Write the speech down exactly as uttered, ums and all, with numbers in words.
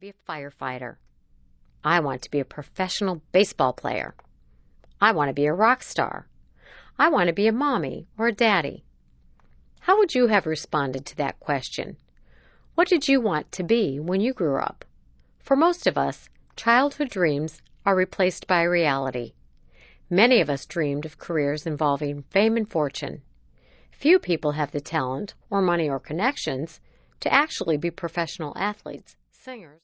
be a firefighter. I want to be a professional baseball player. I want to be a rock star. I want to be a mommy or a daddy. How would you have responded to that question? What did you want to be when you grew up? For most of us, childhood dreams are replaced by reality. Many of us dreamed of careers involving fame and fortune. Few people have the talent, or money or connections, to actually be professional athletes, singers,